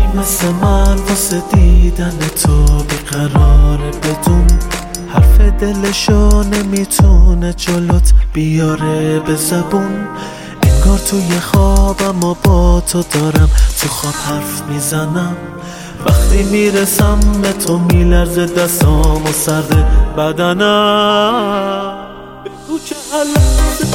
مثل من واسه دیدن تو بیقراره، بدون حرف دلشو نمیتونه جلوت بیاره به زبون. انگار توی خوابم و با تو دارم تو خواب حرف میزنم. وقتی میرسم به تو میلرزه دستام و سرد بدنم. بگو که حلقه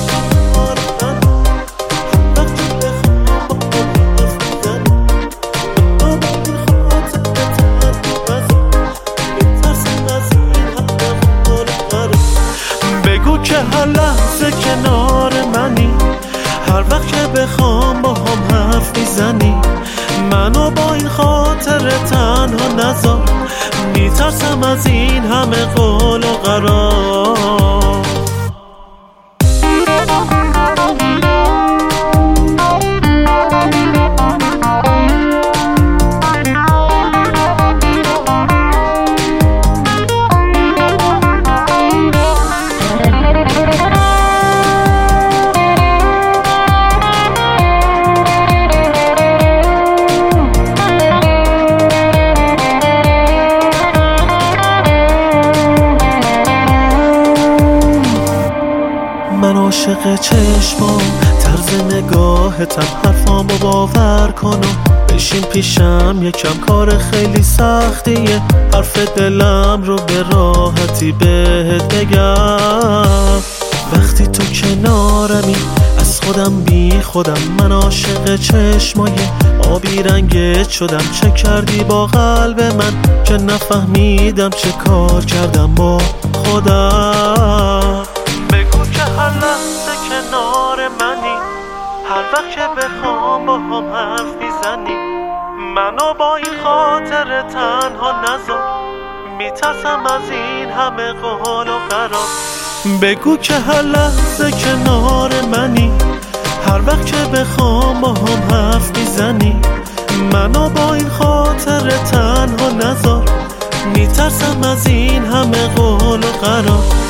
که هر لحظه کنار منی، هر وقت که بخوام با هم حرف میزنی. منو با این خاطر تنها نذار، میترسم از این همه قول و قرار. من عاشق چشمام، طرز نگاهتم، حرفامو باور کن و بشین پیشم. یکم کار خیلی سختیه حرف دلم رو به راحتی بهت بگم. وقتی تو کنارمی از خودم بی خودم، من عاشق چشمای آبی رنگت شدم. چه کردی با قلب من که نفهمیدم چه کار کردم با خودم. بگو که هر لحظه کنار منی، هر وقت که بخوام با هم حرف میزنی. منو با این خاطر تنها نذار، میترسم از این همه قول و قرار. بگو که هر لحظه کنار منی، هر وقت که بخوام با هم حرف میزنی. منو با این خاطر تنها نذار، میترسم از این همه قول و قرار.